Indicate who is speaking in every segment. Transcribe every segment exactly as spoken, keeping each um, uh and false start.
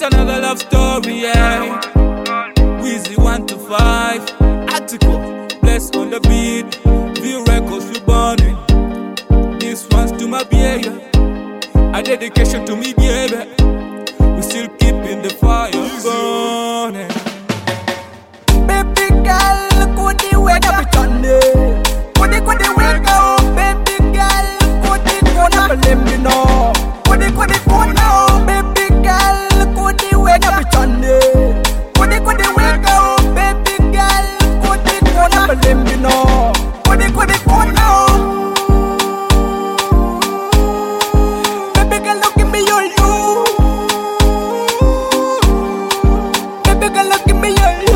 Speaker 1: It's another love story, yeah. Weezy one to five. Article, bless on the beat. View records we burning. This one's to my baby. A dedication to me, baby. We still keeping the fire burning.
Speaker 2: Baby girl, could you wake up with Sunday? Could you, could you wake up? Baby girl, could you go now? Let me know. Could you, could you go now? Baby girl, could you wake up with Sunday? Could you, could you wake up? Baby girl, could you go now? Let me know. Could you, could you go now? Baby girl, look at me, you're you. Baby girl, look at me, you're you.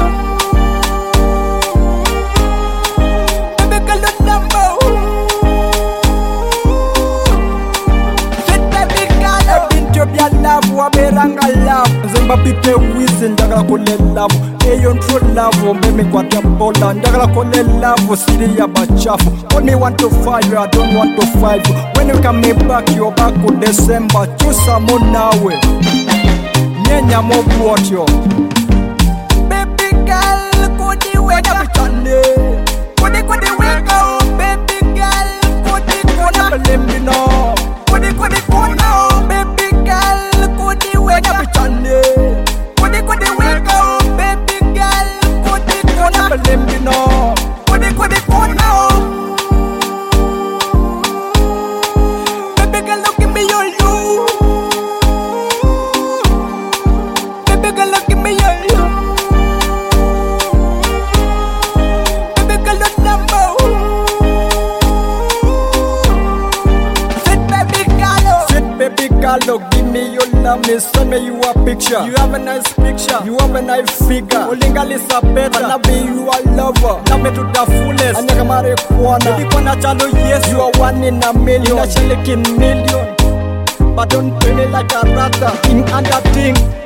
Speaker 2: Beranga love Zimba pipe wizi ndagala kule love Eyo ntro love Mbeme kwa jambola ndagala kule love Siri ya bachafu Only want to fight you, I don't want to fight you. When you come back, you're back to December. Chusa mo nawe Nyenya mo buotyo. Baby girl, could you wake up with Sunday? Could you, could you wake up? Baby girl, could you go now? Let me know. Could you, could you go now? Baby girl, could you wake up with Sunday? Could you, could you wake up? Baby girl, could you go now? Let me know. Could you, could you go now? Baby girl, look at me, you're you. Baby girl, look at me, you're you. Baby girl, look number. Sit baby girl, sit baby girl, give me your love, me send me you a picture. You have a nice picture, you have a nice figure. Olinga lisa better, and I be you a lover. Love me to the fullest, and you can marry corner. You wanna chalo yes, you are one in a million. You are in million, but don't pay me like a rata. In other thing.